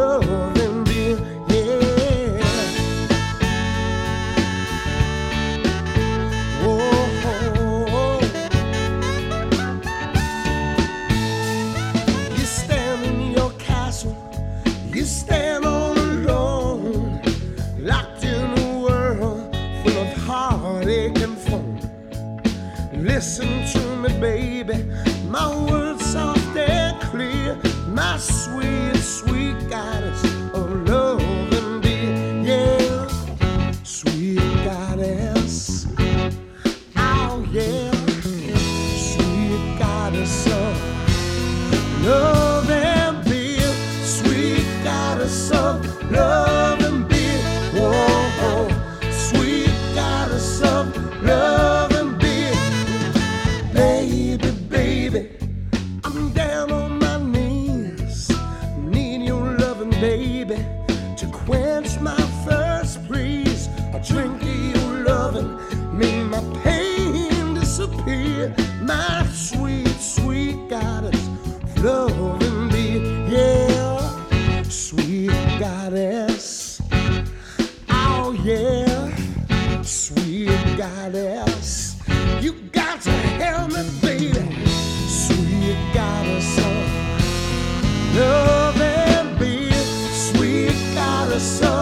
love and beer, yeah. Whoa, you stand in your castle, you stand all alone, locked in a world full of heartache and foam. Listen to me, baby, my words soft and clear, my sweet, sweet goddess of love and beer, yeah. Sweet goddess, oh yeah, sweet goddess of love and beer, sweet goddess of love and beer, whoa, sweet goddess of love and beer. Baby, baby, I'm down on my knees, need your loving, baby, to quench my thirst, please. A drink of your loving, make my pain disappear. My sweet, sweet goddess, love and beer, yeah. Sweet goddess, oh yeah, sweet goddess, you got to help me, baby. Sweet goddess of love and beer, sweet goddess of